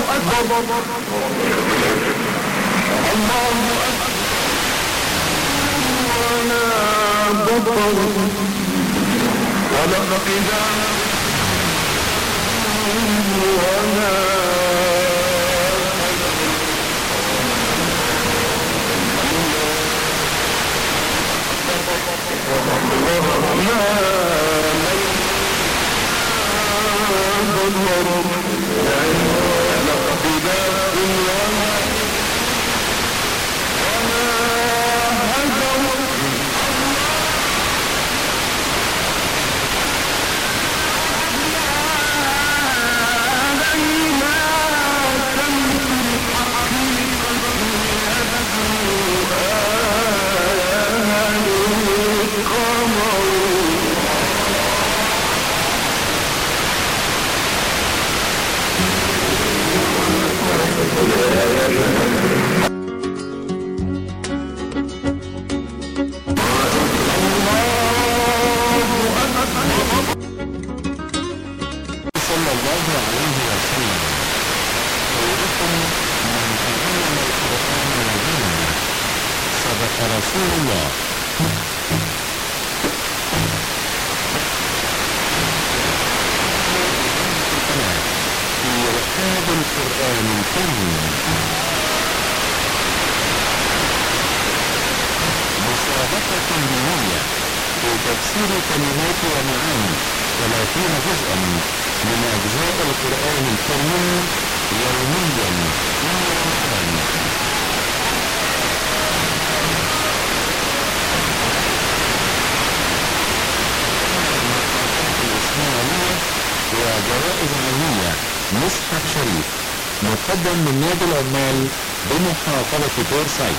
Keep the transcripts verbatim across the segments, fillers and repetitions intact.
مقدم من نادي العمال بمحافظة بورسعيد.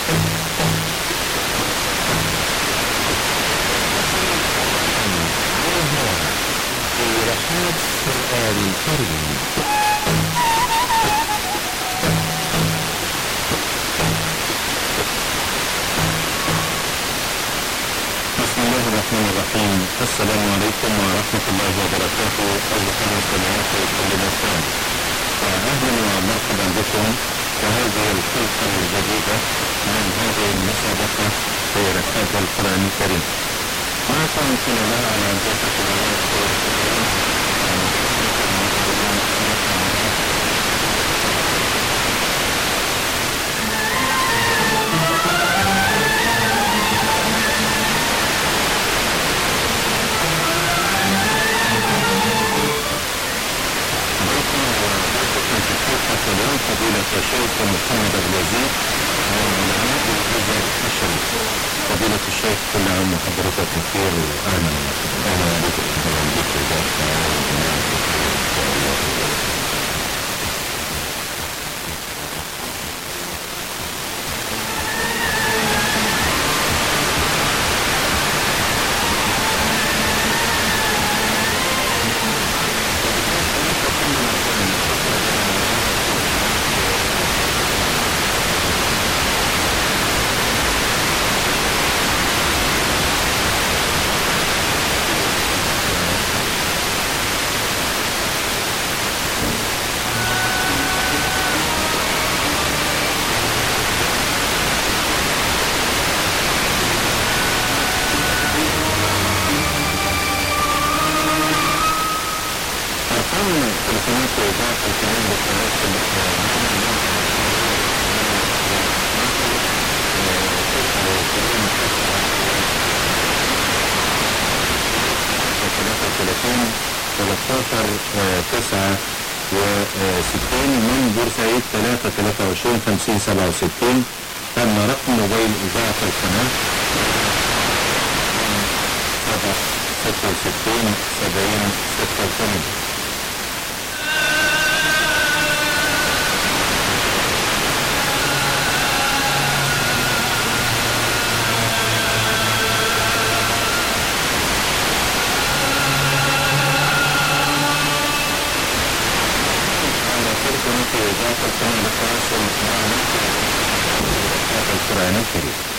في رحاب سؤال الكريم. بسم الله الرحمن الرحيم. السلام عليكم ورحمة الله وبركاته. أيها المستمعين في كل مكان، أهلا ومرحبا بكم في هذه الحلقة الجديدة من هذه المسابقة في رحاب القرآن الكريم. معكم خلالها على جلسة فضيلة الشيخ محمد الوزير وعلماء الأزهر الشريف. فضيلة الشيخ كل عام وحضرتك بخير وأهلا وسهلا بك. أهلا بك. ثلاثة عشر تسعة وستين من بورسعيد ثلاثة ثلاثة وعشرين خمسين سبعة وستين. أما رقم موبايل إذاعة القناة سبعة ستة وستين سبعين ستة وثمانين. القرآن الكريم.